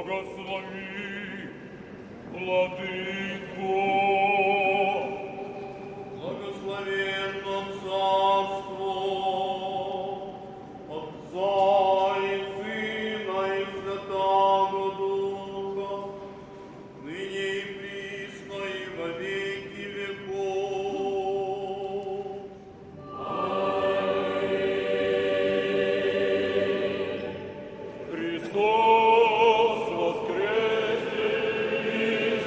Благослови, Владыко. Благословенно царство Отца и Сына и Святаго Духа, ныне и присно и во веки веков. Христос воскресе из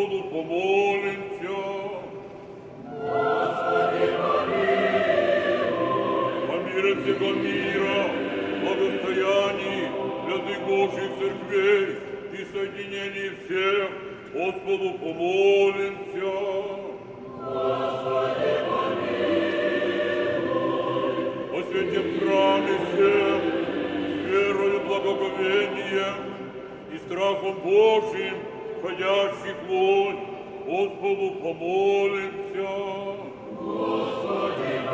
Господу помолимся. Господи, помилуй. О мире всего мира, благостоянии святых Божьих церквей и соединении всех, Господу помолимся. Господи, помилуй. О святем храме всем, с верою, благоговением и страхом Божьим, входящих вон, Господу помолимся. Господи,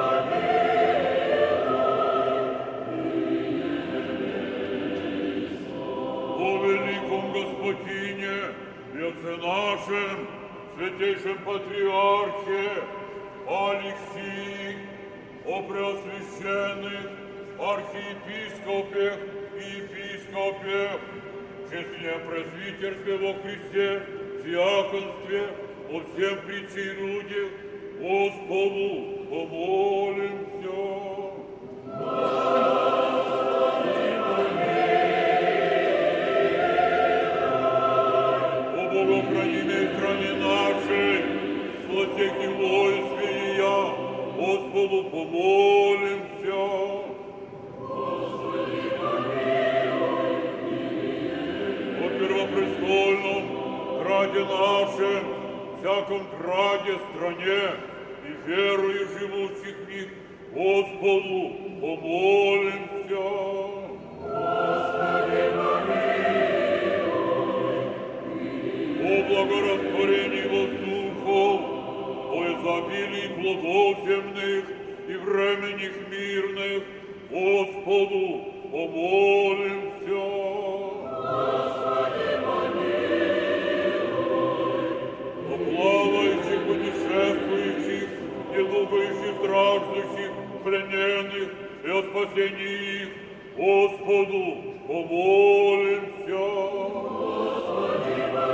помилуй. О великом Господине и Отце нашем, святейшем Патриархе Алексии, о преосвященных архиепископе и епископе, честном пресвитерстве во Христе, диаконстве, о всем притче и людях, Господу помолимся. О богохранимой стране нашей, владыки войск ее, Господу помолимся. Господи, помилуй. О первопрестольном граде нашем, всяком граде, стране и верою живущих в них, Господу помолимся. Господи, помилуй. О благорастворении воздухов, о изобилии плодов земных и временних мирных, Господу помолимся. Господи, помилуй. О плавающих, путешествующих, недугающих, страждущих, плененных и о спасении их, Господу помолимся. Господи,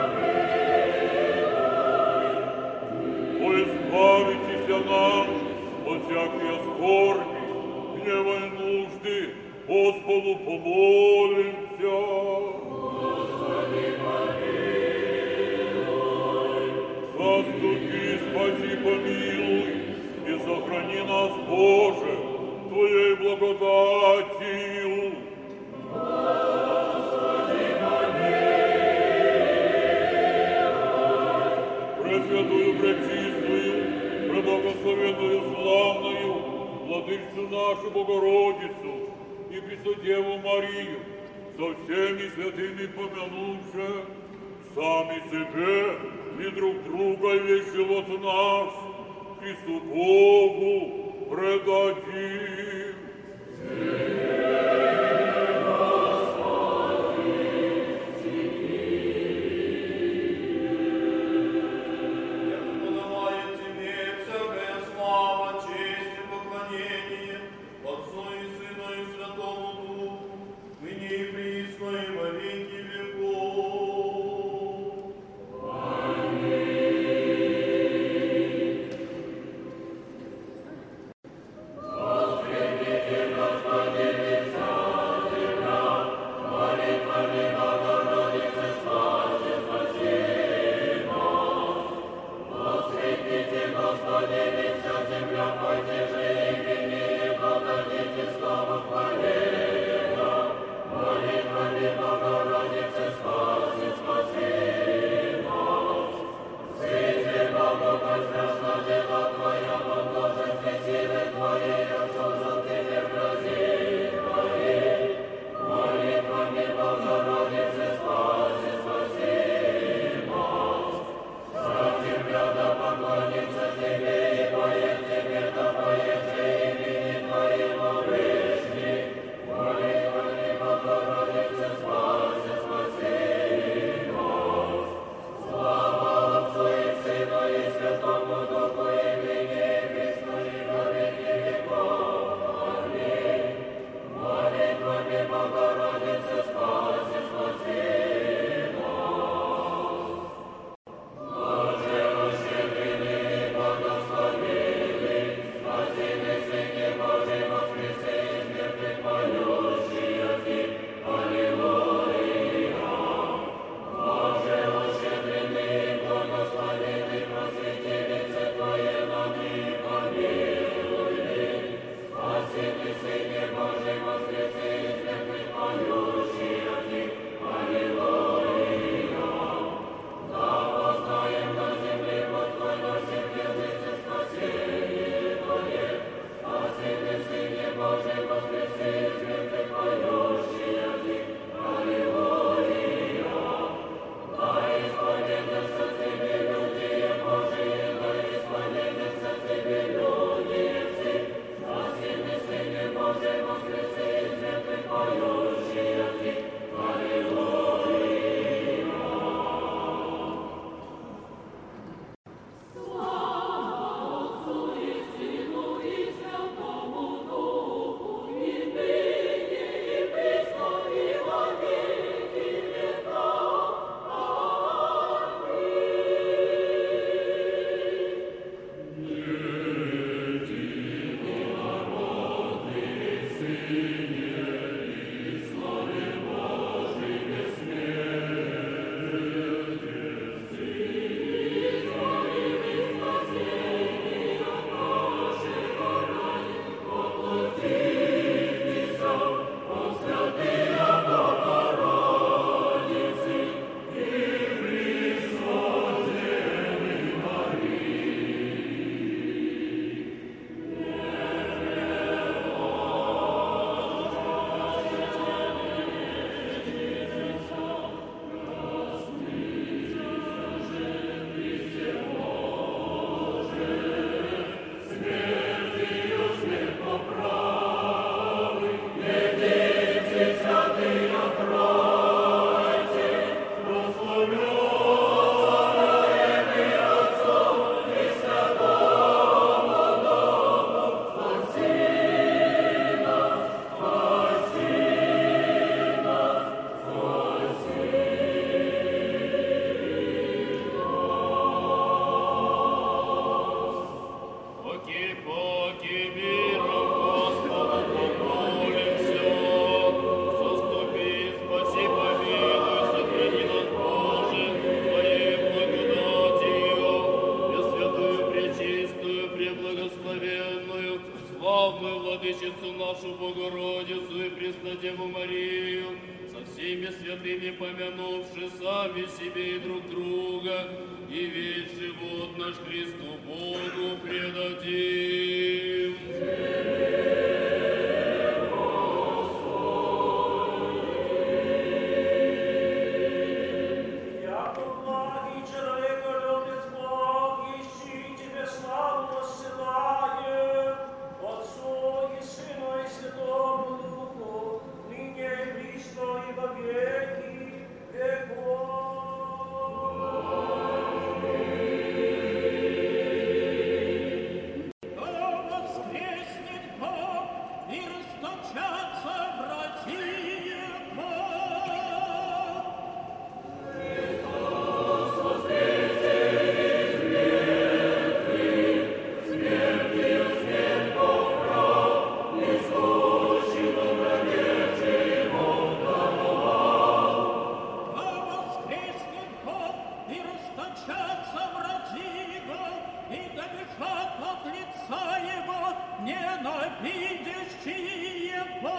помилуй. О избавитеся нам от всякой скорби, гнева и нужды, Господу помолимся. Господи, помилуй. Заступи, спаси, помилуй и сохрани нас, Боже, Твоей благодатью. Господи, помилуй. Пресвятую, пречистую, преблагословенную, славную, Владычицу нашу Богородицу и Пресвятеву Марию, со всеми святыми помянувши, сами себе и друг друга и весь живот наш Христу Богу предадим. Подавая Тебе всякая слава, честь и поклонение, Отцу и Сыну и Святому Духу, ныне и присно и во веки веков. Воскресите, Господи, И поки миром Господу помолимся, заступи, спаси, помилуй, сохрани нас, Боже, Твоей благодатью, Пресвятую, Пречистую, Преблагословенную, славную Владычицу нашу Богородицу и Преснодеву Марию, со всеми святыми помянувши сами себе и друг друга, и весь живот наш Христу Богу предадим. Яко благий человеколюбец Бог, ищи тебе славу воссылаем, Отцу и Сыну и Святому Духу, ныне и присно и во веки веков. Воскреснет Бог и расточатся братья Бог. Воскреснет Бог и расточатся враги Его, и добежат от лица Его ненавидящие Его.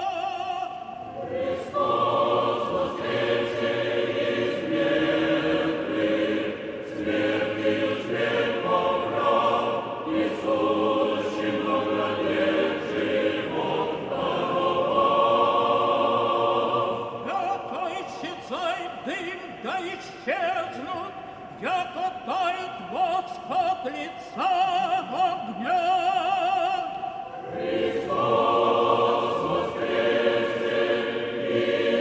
Яко исчезает дым, да исчезнут, яко тает воск от лица огня. Христос воскресе,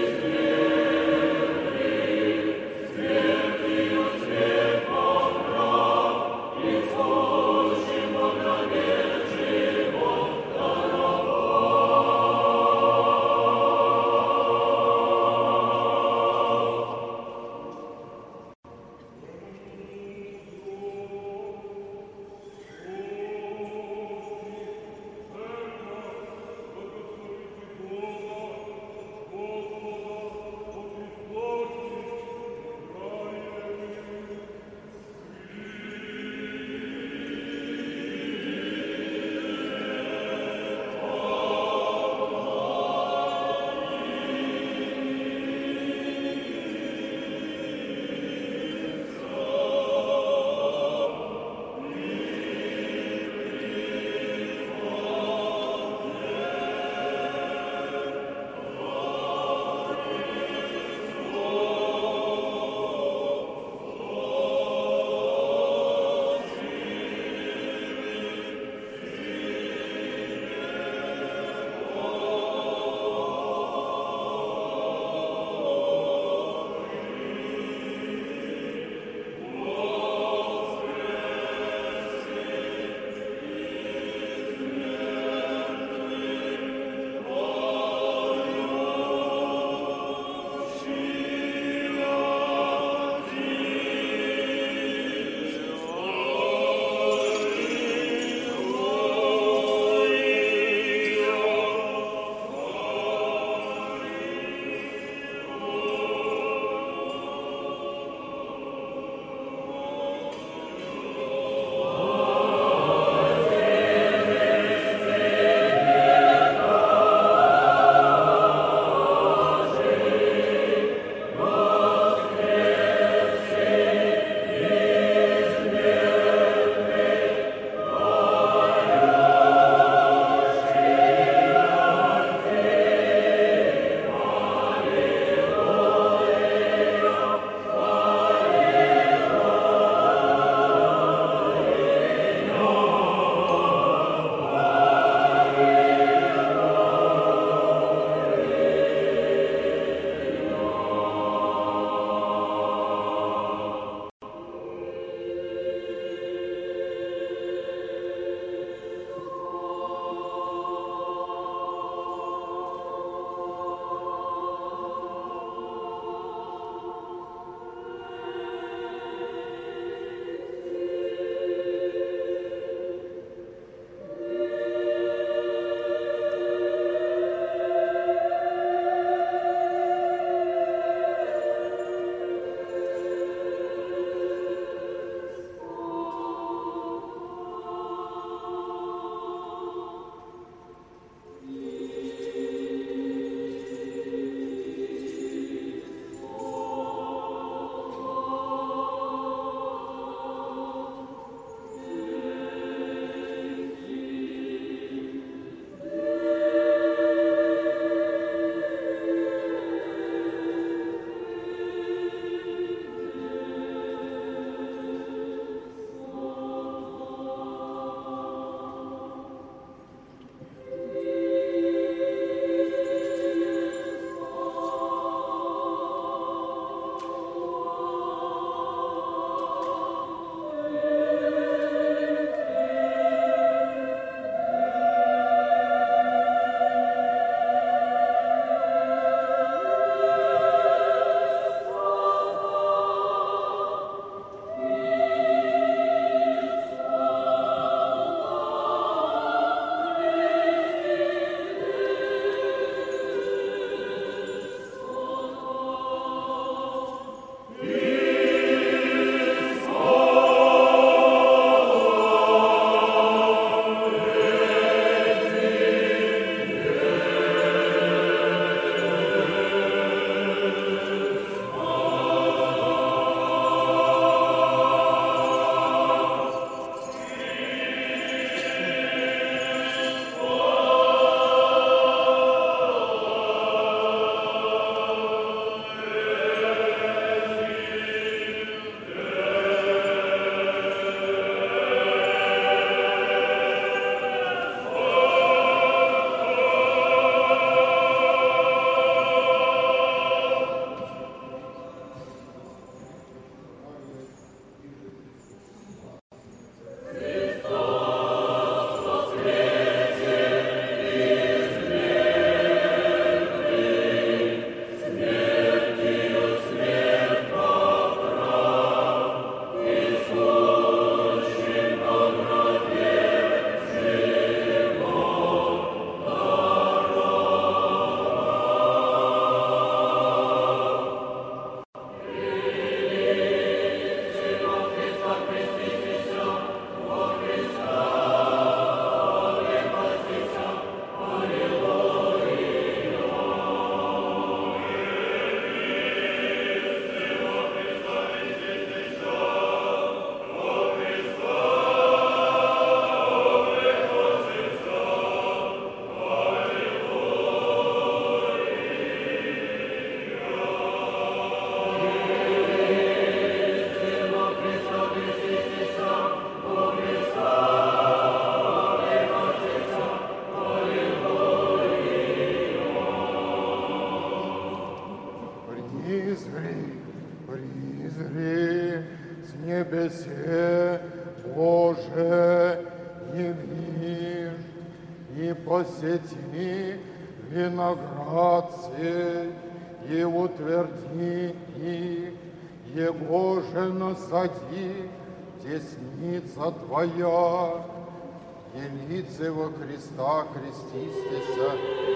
Есе, Боже, явишь и посети виноград сей, и утверди их, его же насади десница Твоя, елице во Христа крестистеся.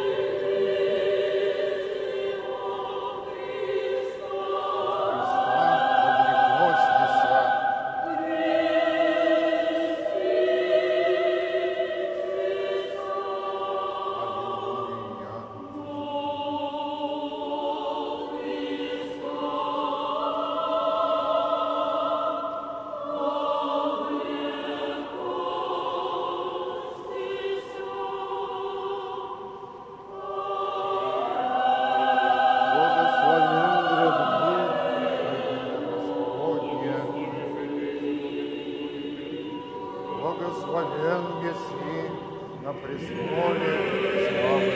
Благословен еси на престоле славы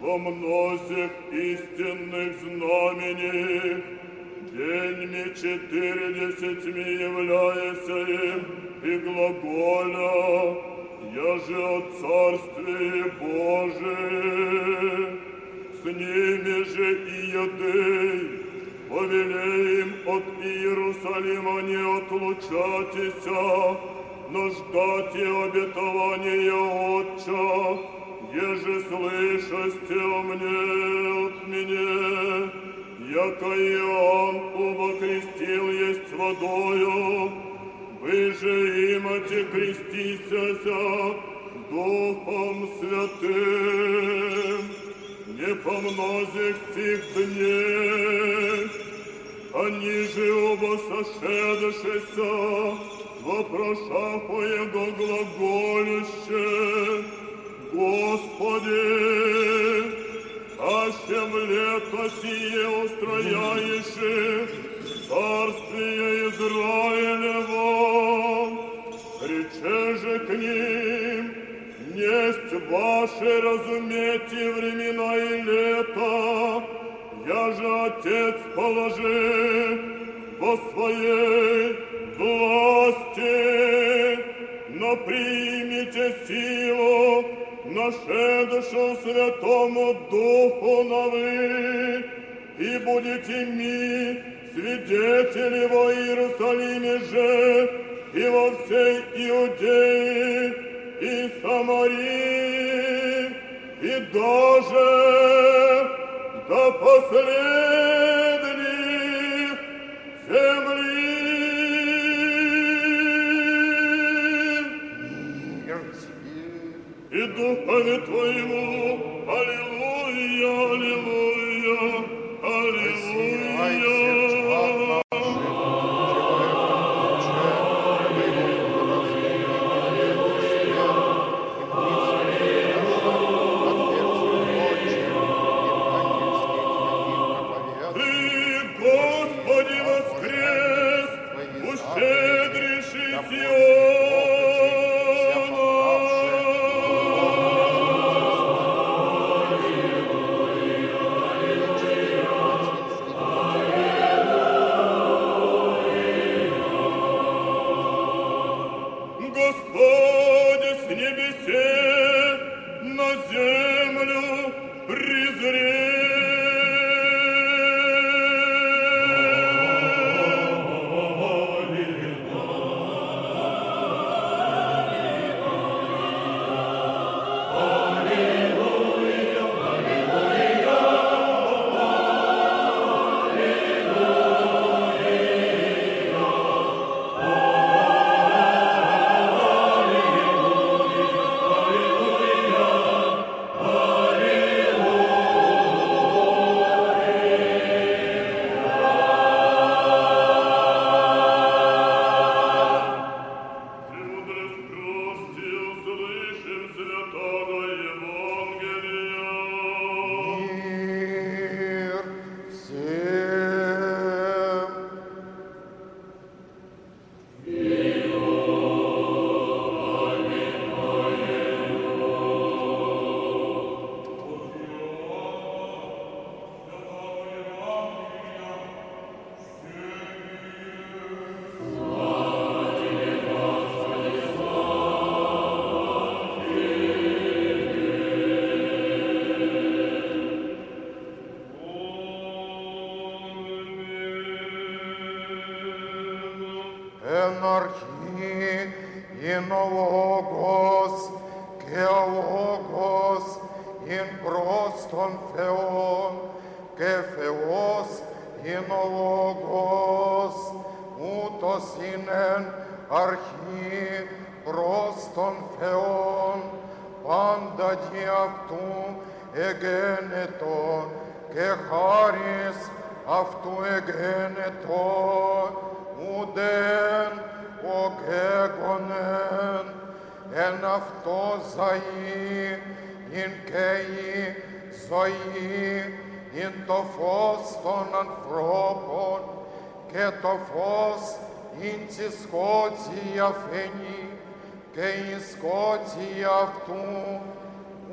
во множих истинных знамений, деньми 40 является им и глаголя, яже о Царстве Божие. С ними же и Юдей, повелеем от Иерусалима не отлучатися, но ждати обетования Отча, еже слышасте о мне от меня, яко Иоанн обокрестил есть водою, вы же имате крестисяся Духом Святым, не по многих сих дней, они же оба сошедшися, вопрошах по Его глаголище, Господи, ащем лето сие устрояешь, царствие Израилево, рече же к ним, несть ваши разумети времена и лета, я же Отец положи во своей власти, но примите силу, нашедшую Святому Духу на вы, и будете ми свидетели во Иерусалиме же и во всей Иудее и Самарии, и даже до последних земли. И духами Твоему, аллилуйя, аллилуйя, аллилуйя.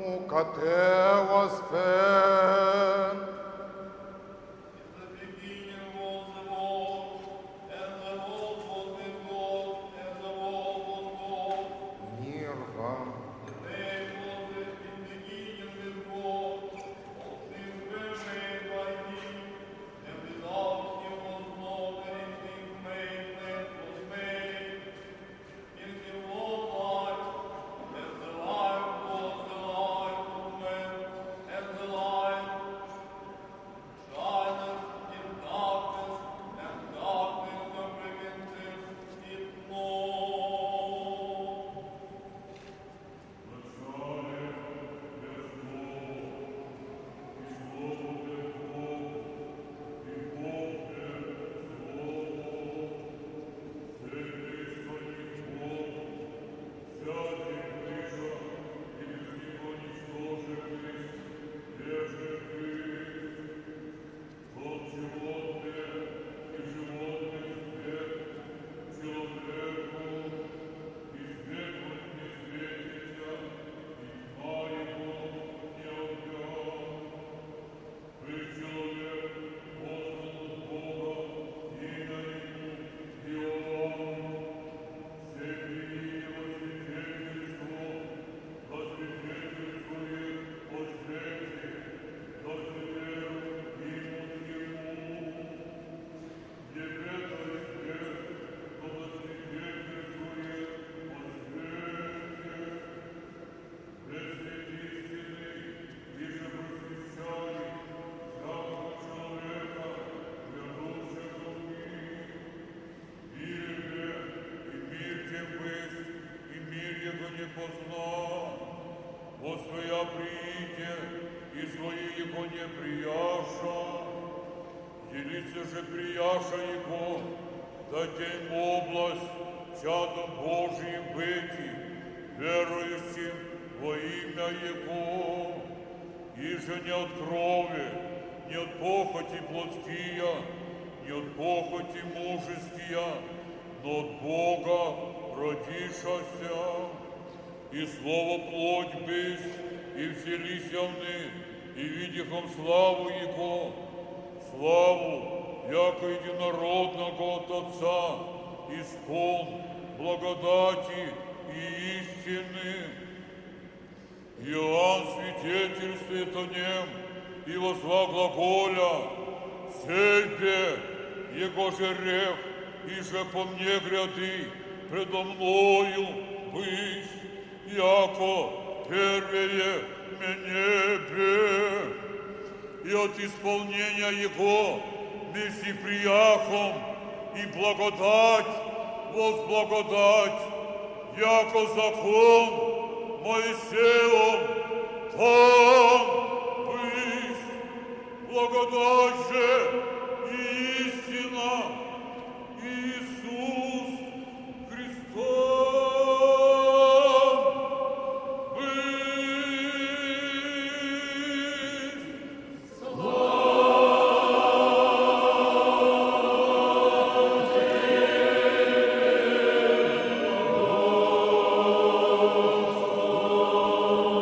Укатевоспен. Нирга.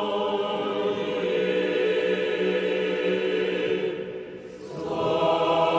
Amen.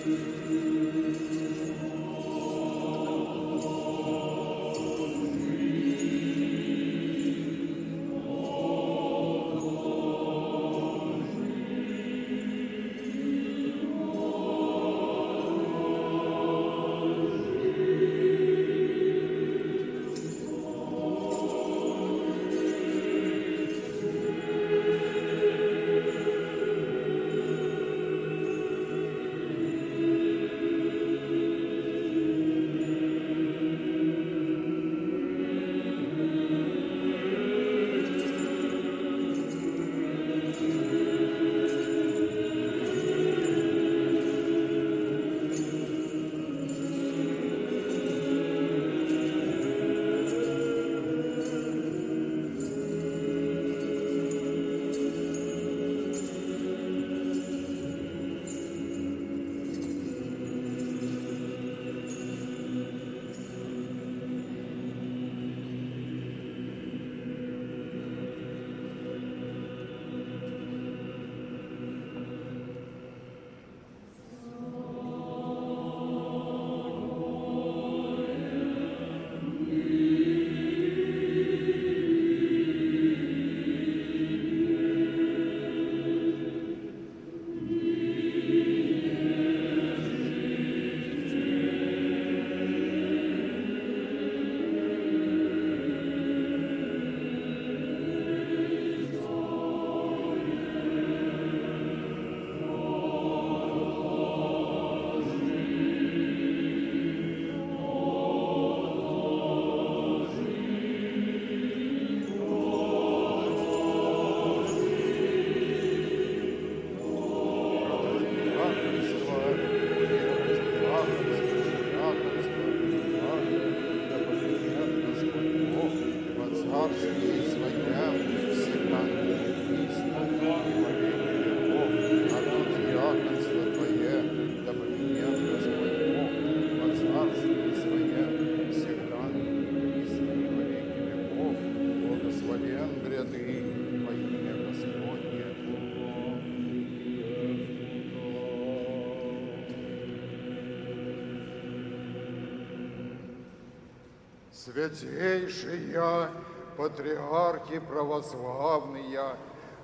Святейшие патриархи православные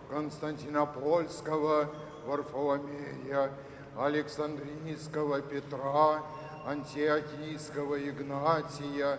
Константинопольского Варфоломея, Александрийского Петра, Антиохийского Игнатия,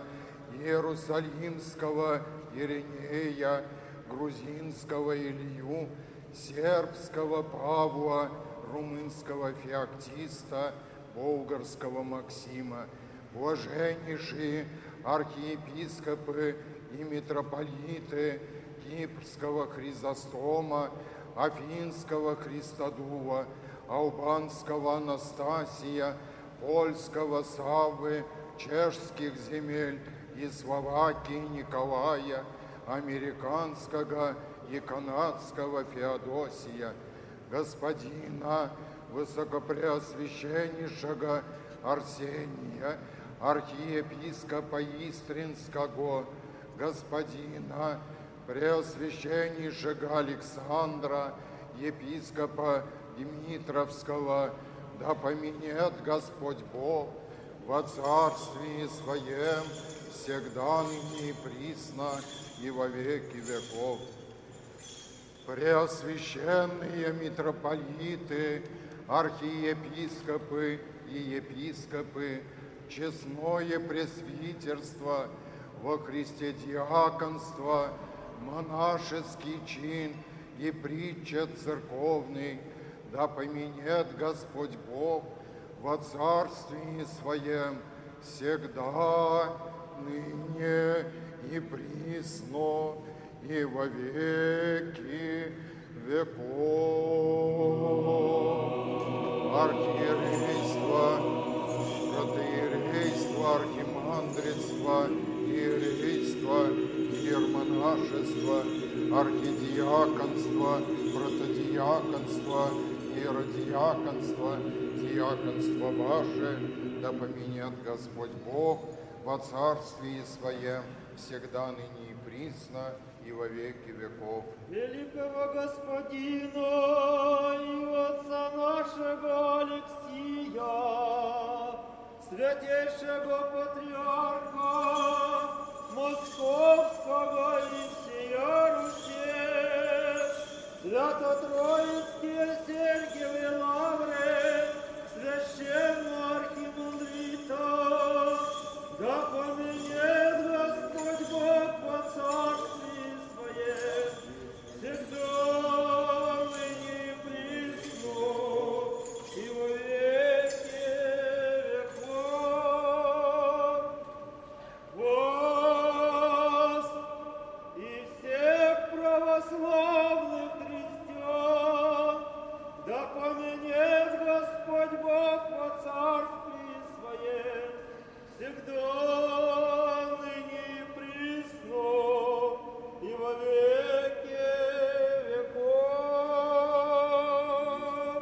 Иерусалимского Иринея, Грузинского Илью, Сербского Павла, Румынского Феоктиста, Болгарского Максима, блаженнейшие архиепископы и митрополиты Кипрского Хризостома, Афинского Христодула, Албанского Анастасия, Польского Саввы, чешских земель и Словакии Николая, американского и канадского Феодосия, господина высокопреосвященнейшего Арсения, архиепископа Истринского, господина преосвященнейшего Александра, епископа Дмитровского, да поменет Господь Бог во царствии Своем, всегда ныне и присно, и во веки веков. Преосвященные митрополиты, архиепископы и епископы, честное пресвитерство, во Христе диаконство, монашеский чин и притча церковный, да поменет Господь Бог во царствии Своем, всегда, ныне и присно, и во веки веков. Архиерейство, протоиерейство, архимандритство, иерейство, иермонашество, архидиаконство, протодиаконство, иеродиаконство, диаконство ваше, да поменет Господь Бог во царствии Своем, всегда ныне и присно, и во веки веков. Великого Господина и Отца нашего Алексия, святейшего патриарха Московского и всея Руси, свято-троицкие Сергиевы лавры, священного архимандрита, да поменет Господь Бог во царстве Своем, всегда ныне и присно, и во веки веков. Вас и всех православных христиан, да поменет Господь Бог во царстве Своем, всегда ныне и присно, и во веки веков.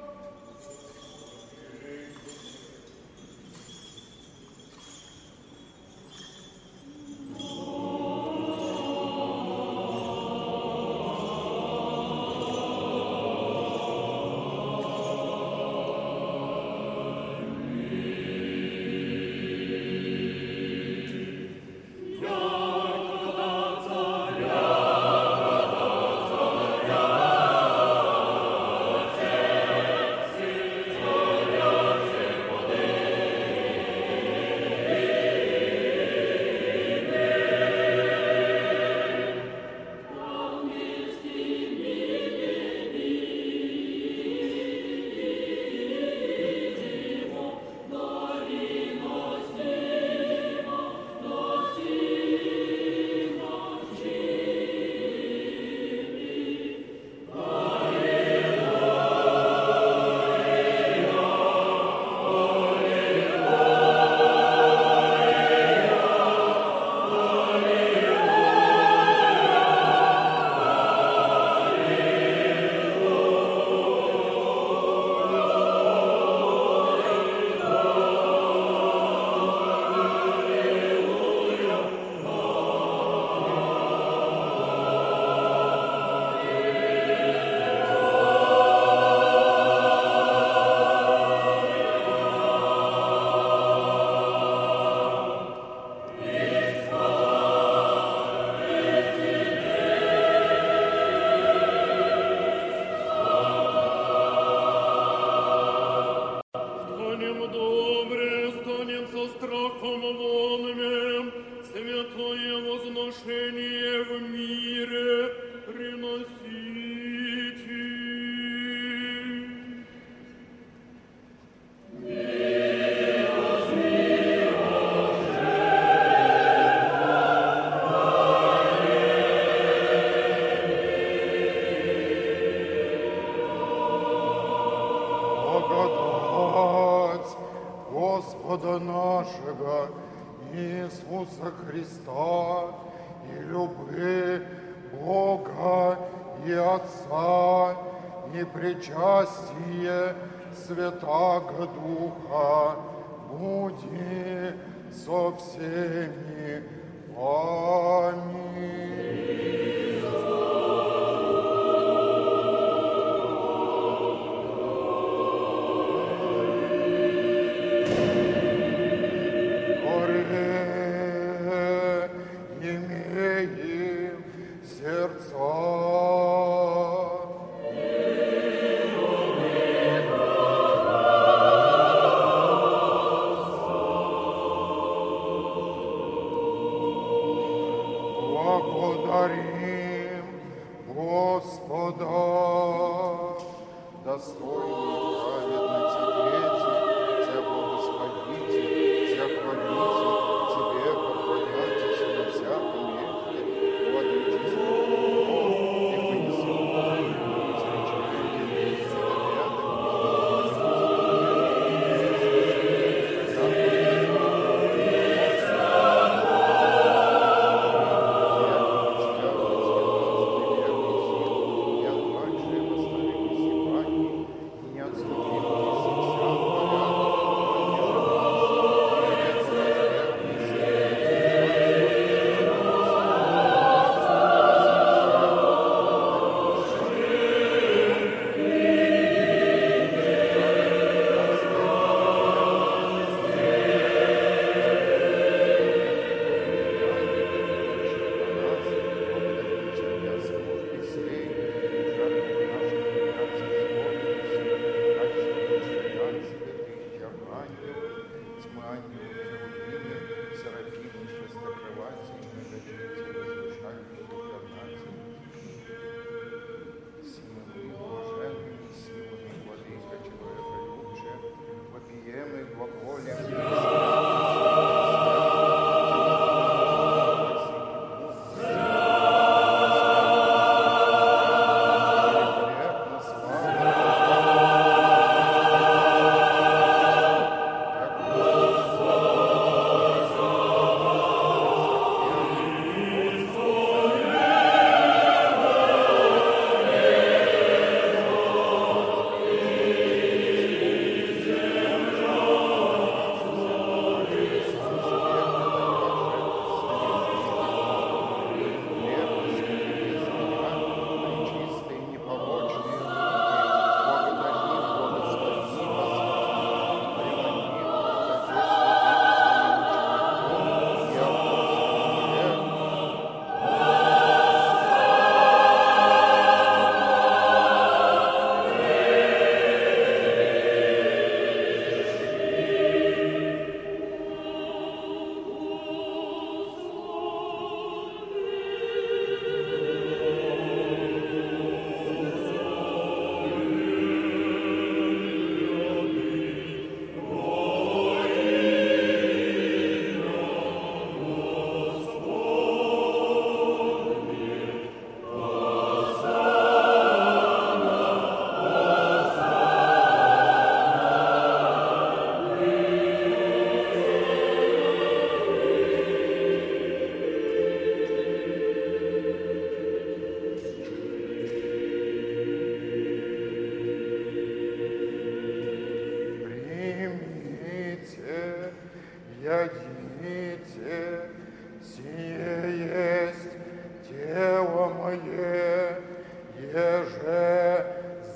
Станем добре, станем со страхом вонным, святое возношение в мире приносите. Благодать Господа нашего Иисуса Христа и любви Бога и Отца и причастие Святаго Духа буди со всеми вами. Имеем сердца. Благодарим Господа, достойный праведности дети, Тебя благословите, Тебя хвалите, Тебе поклоняйтесь на всяком месте, владычись Богом, и понеси Богом,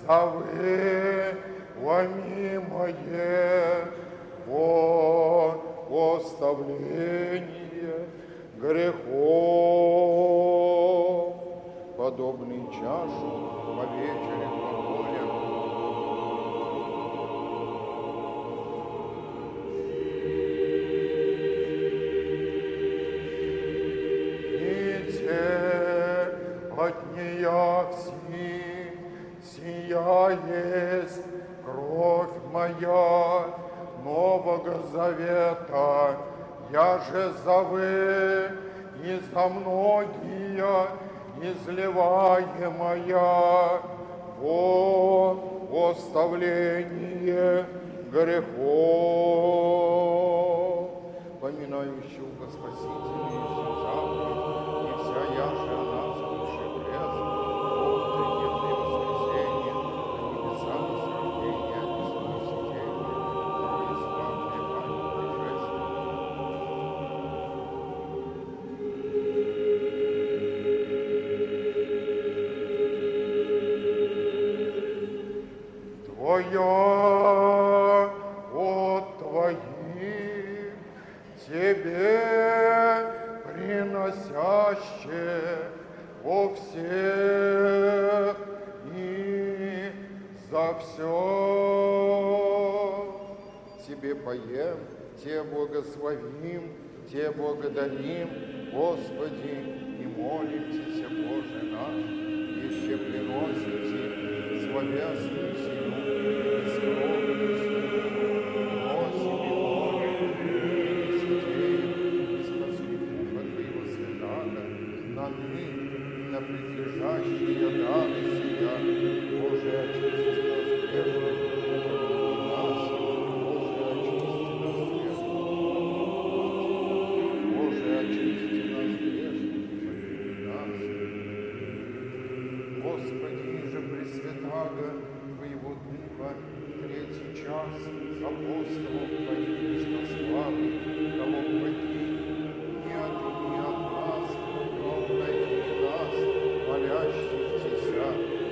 завы ломимое во оставление грехов, подобный чашу по вечере глаголя. От нея сия есть кровь моя Нового Завета, я же за вы и за многие изливаемая во оставление грехов, поминающего Спасителя Иисуса, и вся яша нас бывший крест, утреннее воскресенье, на небесах срождения, несное сиденье, и славные память Твоя от Твоих Тебе приносяще во всех и за все. Тебе поем, Тебе благословим, Тебе благодарим, Господи, и молимся, Боже наш, еще приносите словесную силу и скромную силу, просим и молим, святей, и спаси Духа Твоего Святаго, на ныне, на предлежащие дары сия, Боже, очисти нас грешных, нас, Боже, очисти нас грешных, Боже, очисти нас грешных, нас. Господи, же Пресвятаго Твоего Духа, третий час с апостолом Твоим Христославы, того погиб, не от нас, но найди нас, молящихся.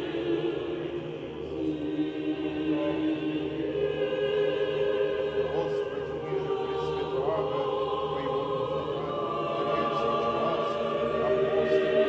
Господи, же Пресвятаго Твоего Духа, третий час с апостолом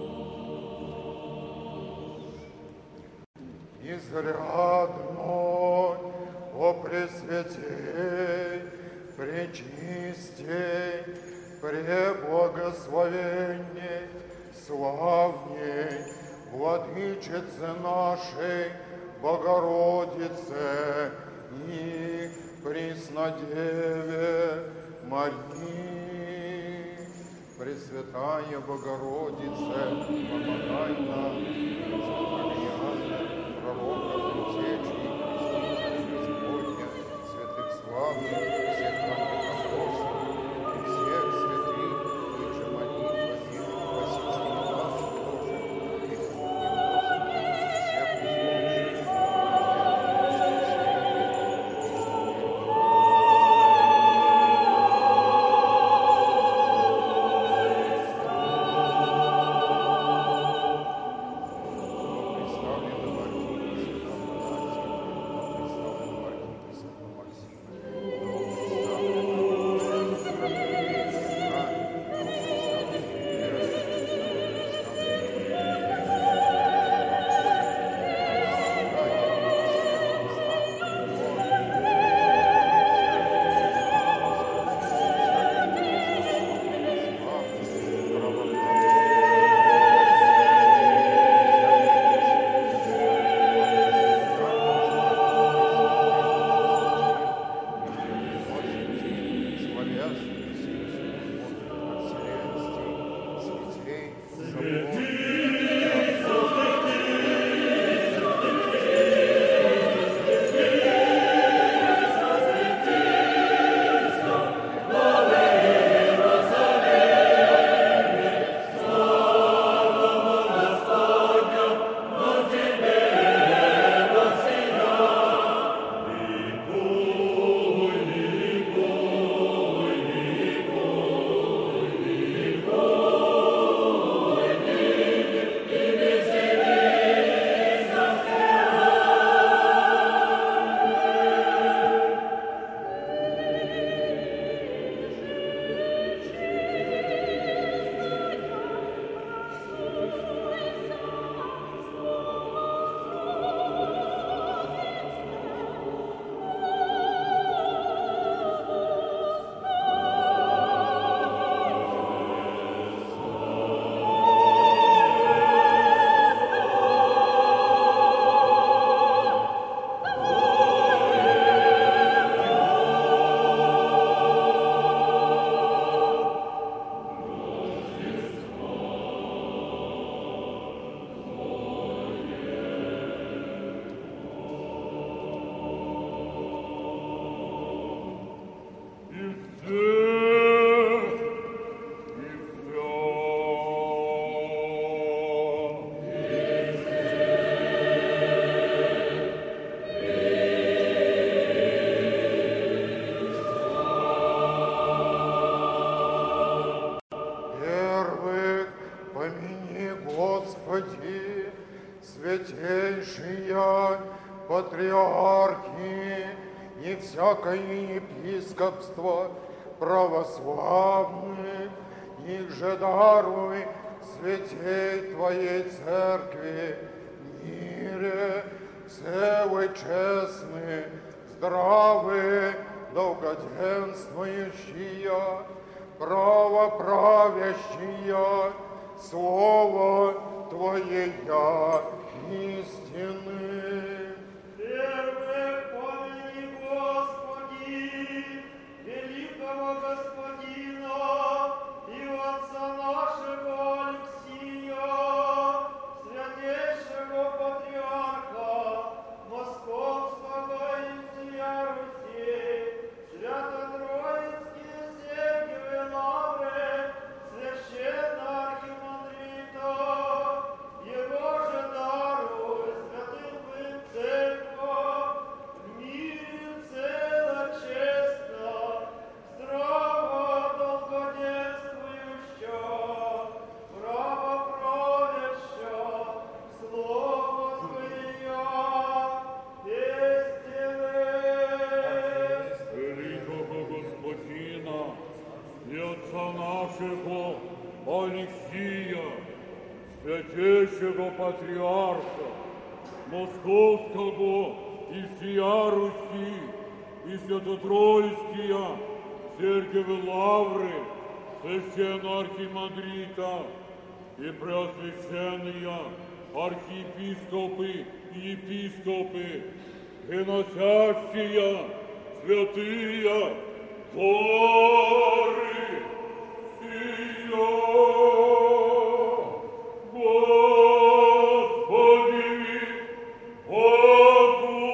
изрядно о пресвятей, пречистей, преблагословенней, славней, Владычице нашей, Богородице и Преснодеве Марии. Пресвятая Богородице, помогай нам, пророков, предтечей, Господня, святых славных, всех ранних апостолов и всех святых, их же молитвами, посещения наших тоже, и всех святейшие патриархи и всякое епископство православных, их же даруй святей Твоей Церкви, мире, целый, честный, здравый, долгоденствующие, правоправящие, Слово Твоея истины. Первых помяни, Господи, великого Господина и отца нашего Алексия, святейшего патриарха Московского и всея Руси, свято-троицкие секи лавры, священно-архимандрита, его же даруй святым им церковь, в мире цело-честно, здраво долгоденствующа, правоправяща, слово Твоя истины. Великого Господина и отца нашего Алексия, святейшего патриарха Московского и всея Руси, и свято-троицкия церковь Лавры, священного архимандрита, и преосвященные архиепископы и епископы, и носящие святые дары сия. Господи, Богу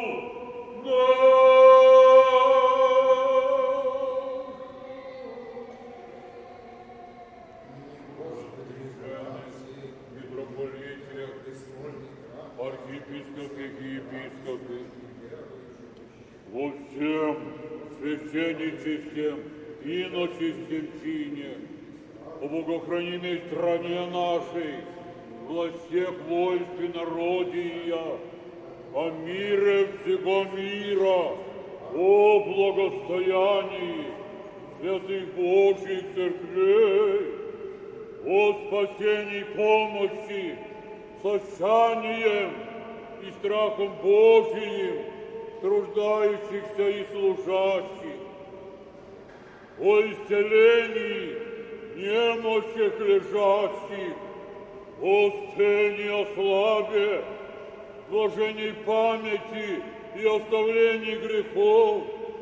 митрополите, архиепископы и епископы, во всем священничестве и иноческом чине, о богохранимой стране нашей, во всех войск и народия, о мире всего мира, о благостоянии святых Божьих церквей, о спасении помощи, сощанием и страхом Божиим труждающихся и служащих, о исцелении немощных лежащих, о сцене, о славе, блаженной памяти и оставлении грехов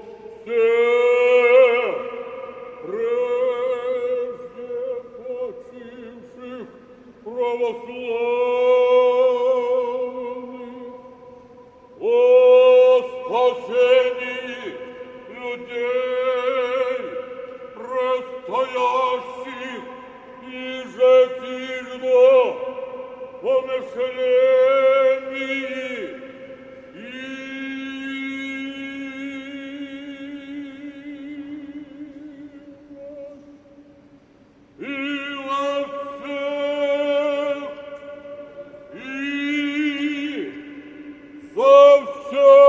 всех прежде почивших православных, о спасении людей, предстоящих ежетижно помышлении и во всех и со всех.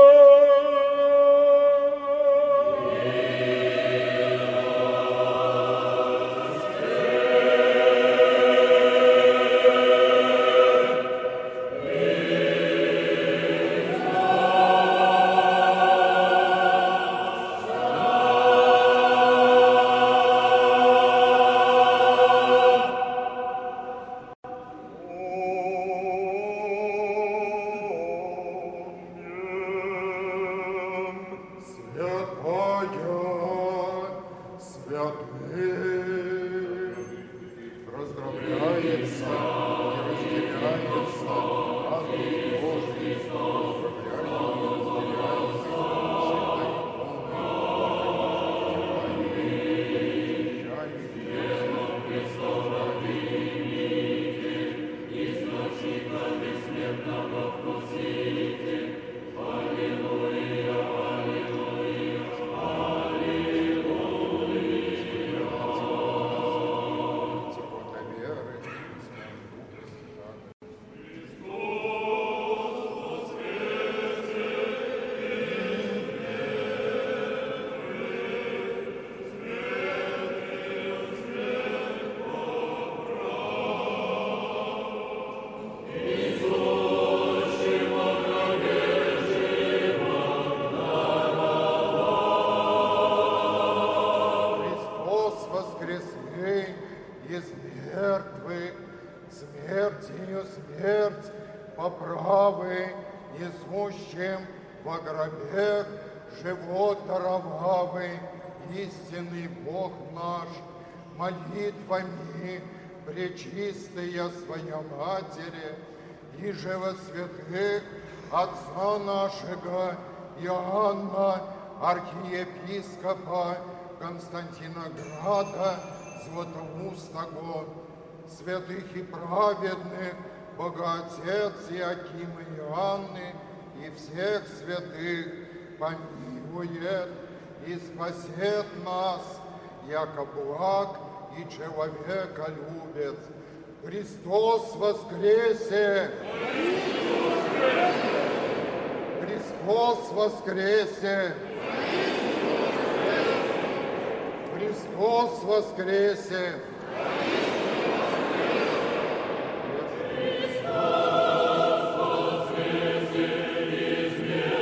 Смертью смерть поправы, несущим во гробе живот даровавый, истинный Бог наш, молитвами пречистая своя Матери, и же во святых Отца нашего Иоанна, архиепископа Константинограда, Златоустого, святых и праведных, Богоотец Иаким и Иоанны, и всех святых помилует и спасет нас, яко благ и человеколюбец. Христос воскресе! Христос воскресе! Христос воскресе! Христос воскресе из мертвых!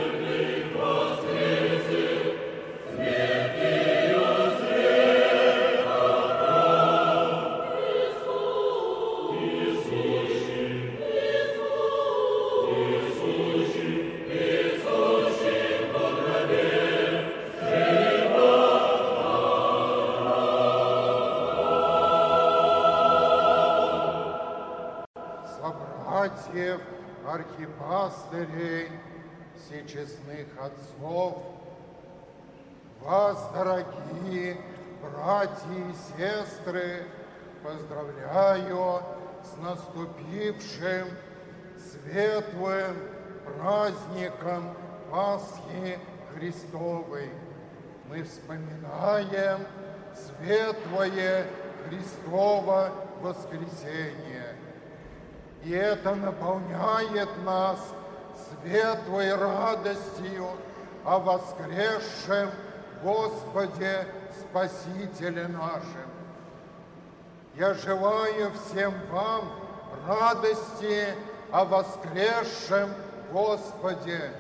архипастырей, всечестных отцов, вас, дорогие братья и сестры, поздравляю с наступившим светлым праздником Пасхи Христовой. Мы вспоминаем светлое Христово воскресение. И это наполняет нас светлой радостью о воскресшем Господе Спасителе нашем. Я желаю всем вам радости о воскресшем Господе.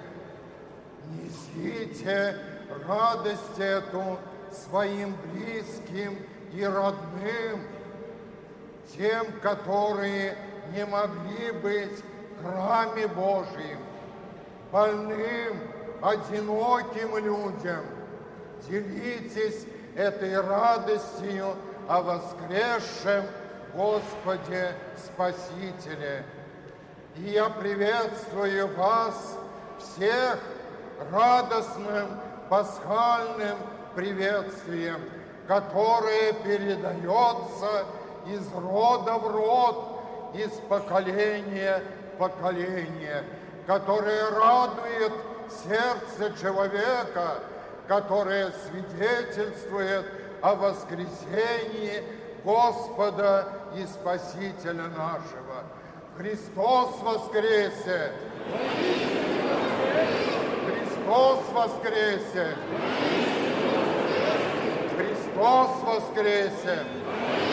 Несите радость эту своим близким и родным, тем, которые не могли быть в храме Божьем, больным, одиноким людям. Делитесь этой радостью о воскресшем Господе Спасителе. И я приветствую вас всех радостным пасхальным приветствием, которое передается из рода в род, из поколения в поколение, которое радует сердце человека, которое свидетельствует о воскресении Господа и Спасителя нашего. Христос воскресе! Христос воскресе! Христос воскресе!